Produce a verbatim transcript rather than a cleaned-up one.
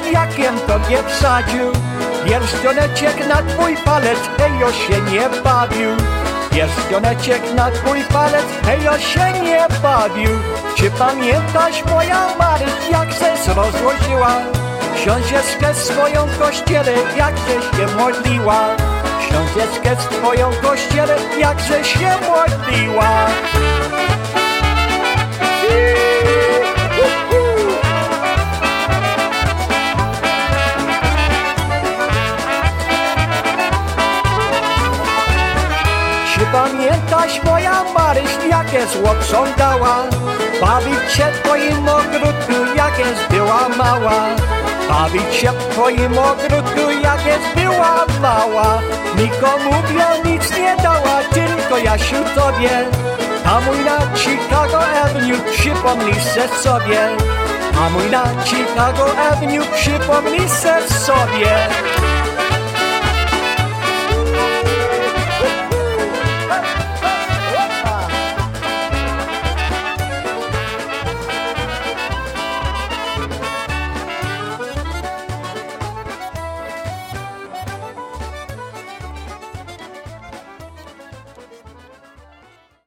jakiem tobie wsadził. Pierścioneczek na twój palec, hejo się nie bawił. Pierścioneczek na twój palec, hejo się nie bawił. Czy pamiętasz moja Maryś, jak ses rozłożyła książeczkę swoją w kościele, jakże się modliła. Książeczkę swoją w kościele, jakże się modliła. Czy pamiętasz moja Maryś, jakie zło żądała? Bawić się w twoim ogródku, jakieś była mała. Bawić się w twoim ogródku, jakieś była mała. Nikomu nic nie dała, tylko Jasiu tobie. A mój na Chicago Avenue, przypomnij se sobie. A mój na Chicago Avenue, przypomnij se sobie.